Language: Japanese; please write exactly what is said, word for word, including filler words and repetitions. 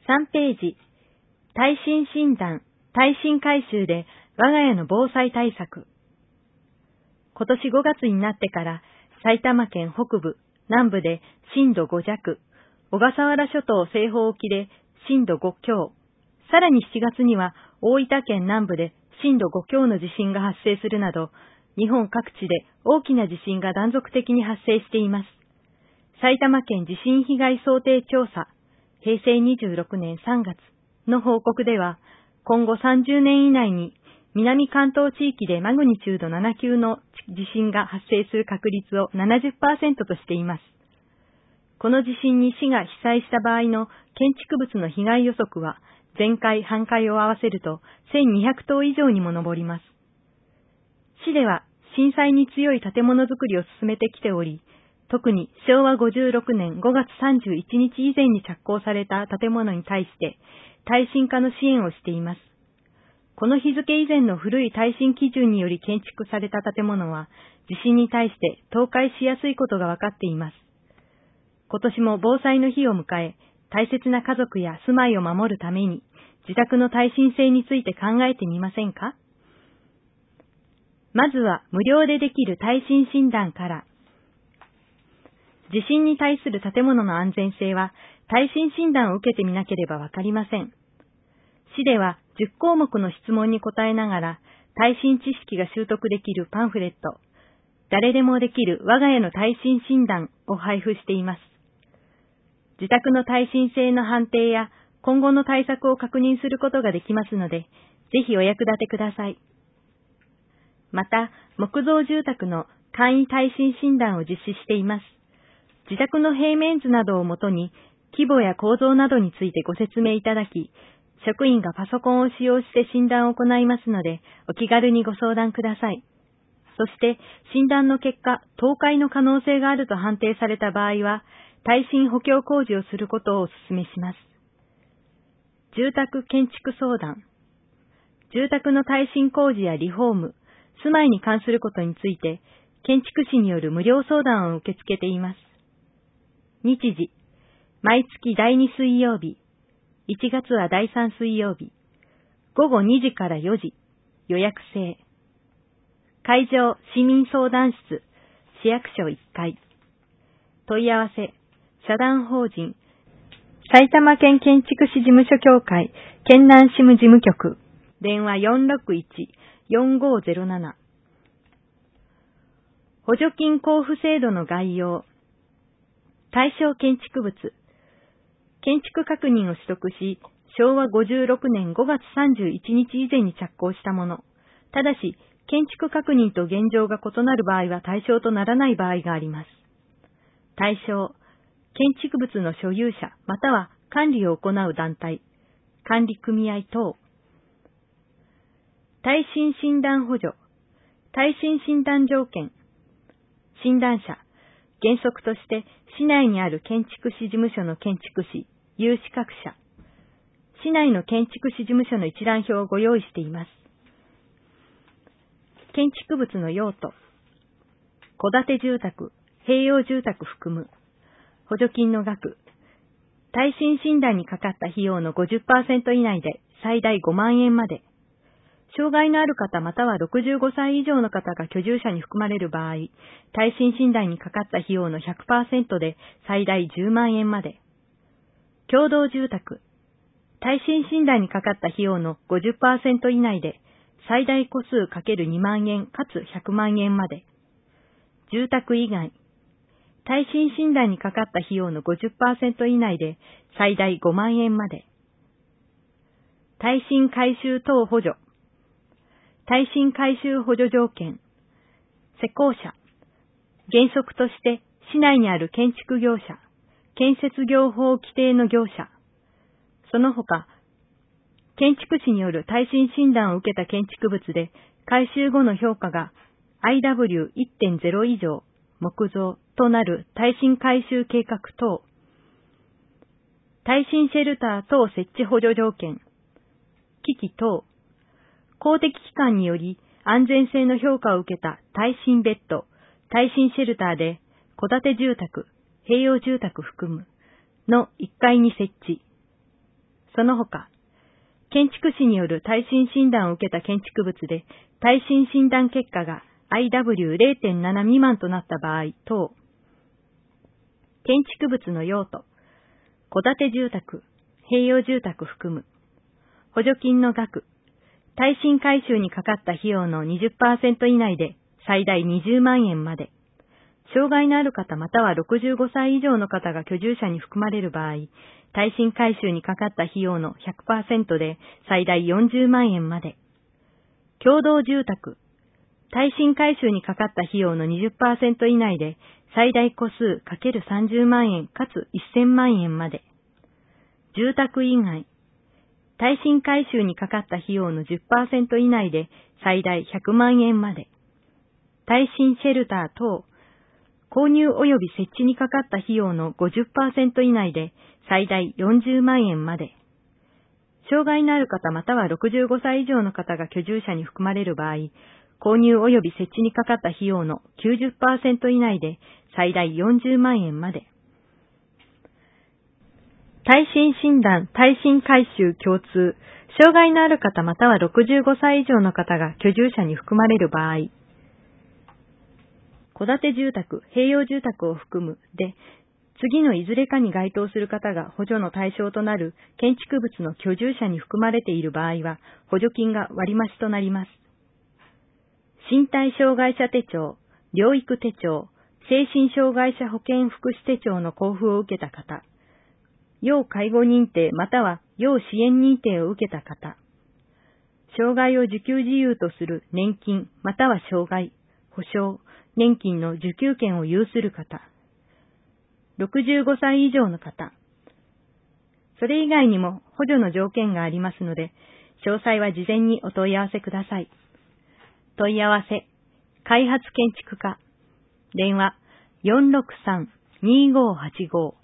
さんページ、耐震診断、耐震改修で我が家の防災対策。今年ごがつになってから埼玉県北部、南部で震度ご弱、小笠原諸島西方沖で震度ご強、さらにしちがつには大分県南部で震度ご強の地震が発生するなど、日本各地で大きな地震が断続的に発生しています。埼玉県地震被害想定調査、へいせいにじゅうろくねんさんがつの報告では、今後さんじゅうねん以内に南関東地域でマグニチュードななきゅうの地震が発生する確率を ななじゅっパーセント としています。この地震に市が被災した場合の建築物の被害予測は、全壊・半壊を合わせるとせんにひゃくとう以上にも上ります。市では震災に強い建物づくりを進めてきており、特にしょうわごじゅうろくねんごがつさんじゅういちにち以前に着工された建物に対して耐震化の支援をしています。この日付以前の古い耐震基準により建築された建物は地震に対して倒壊しやすいことが分かっています。今年も防災の日を迎え、大切な家族や住まいを守るために自宅の耐震性について考えてみませんか？まずは無料でできる耐震診断から。地震に対する建物の安全性は耐震診断を受けてみなければわかりません。市ではじゅっこうもくの質問に答えながら耐震知識が習得できるパンフレット、誰でもできる我が家の耐震診断を配布しています。自宅の耐震性の判定や今後の対策を確認することができますので、ぜひお役立てください。また、木造住宅の簡易耐震診断を実施しています。自宅の平面図などをもとに、規模や構造などについてご説明いただき、職員がパソコンを使用して診断を行いますので、お気軽にご相談ください。そして、診断の結果、倒壊の可能性があると判定された場合は、耐震補強工事をすることをお勧めします。住宅建築相談。住宅の耐震工事やリフォーム、住まいに関することについて、建築士による無料相談を受け付けています。日時、毎月だいに水曜日、いちがつはだいさん水曜日、ごごにじからよじ、予約制。会場、市民相談室、市役所いっかい。問い合わせ、社団法人、埼玉県建築士事務所協会、県南支務事務局、電話 よんろくいちよんごゼロなな。補助金交付制度の概要。対象建築物。建築確認を取得し、しょうわごじゅうろくねんごがつさんじゅういちにち以前に着工したもの。ただし、建築確認と現状が異なる場合は対象とならない場合があります。対象。建築物の所有者または管理を行う団体、管理組合等。耐震診断補助。耐震診断条件。診断者。原則として市内にある建築士事務所の建築士、有資格者。市内の建築士事務所の一覧表をご用意しています。建築物の用途。戸建て住宅、併用住宅含む。補助金の額。耐震診断にかかった費用の ごじゅっパーセント 以内で最大ごまんえんまで。障害のある方またはろくじゅうごさい以上の方が居住者に含まれる場合、耐震診断にかかった費用の ひゃくパーセント で最大じゅうまんえんまで。共同住宅。耐震診断にかかった費用の ごじゅっパーセント 以内で最大個数 ×にまんえんかつひゃくまんえんまで。住宅以外。耐震診断にかかった費用の ごじゅっパーセント 以内で最大ごまんえんまで。耐震改修等補助。耐震改修補助条件。施工者。原則として市内にある建築業者、建設業法規定の業者。その他、建築士による耐震診断を受けた建築物で改修後の評価が アイダブリューいってんゼロ 以上、木造となる耐震改修計画等。耐震シェルター等設置補助条件。機器等。公的機関により安全性の評価を受けた耐震ベッド、耐震シェルターで戸建て住宅、併用住宅含むのいっかいに設置。 その他、建築士による耐震診断を受けた建築物で、耐震診断結果が アイダブリューゼロてんなな 未満となった場合等、建築物の用途、戸建て住宅、併用住宅含む、補助金の額、耐震改修にかかった費用の にじゅっパーセント 以内で最大にじゅうまんえんまで、障害のある方またはろくじゅうごさい以上の方が居住者に含まれる場合、耐震改修にかかった費用の ひゃくパーセント で最大よんじゅうまんえんまで、共同住宅、耐震改修にかかった費用の にじゅっパーセント 以内で最大戸数 かけるさんじゅうまんえんかつせんまんえんまで、住宅以外、耐震改修にかかった費用の じゅっパーセント 以内で最大ひゃくまんえんまで、耐震シェルター等、購入及び設置にかかった費用の ごじゅっパーセント 以内で最大よんじゅうまんえんまで、障害のある方またはろくじゅうごさい以上の方が居住者に含まれる場合、購入及び設置にかかった費用の きゅうじゅっパーセント 以内で最大よんじゅうまんえんまで。耐震診断、耐震改修共通、障害のある方またはろくじゅうごさい以上の方が居住者に含まれる場合、戸建て住宅、併用住宅を含むで、次のいずれかに該当する方が補助の対象となる建築物の居住者に含まれている場合は、補助金が割増となります。身体障害者手帳、療育手帳、精神障害者保健福祉手帳の交付を受けた方、要介護認定または要支援認定を受けた方、障害を受給事由とする年金または障害、保障、年金の受給権を有する方、ろくじゅうごさい以上の方、それ以外にも補助の条件がありますので、詳細は事前にお問い合わせください。問い合わせ、開発建築課、電話 よんろくさん にーごーはちごー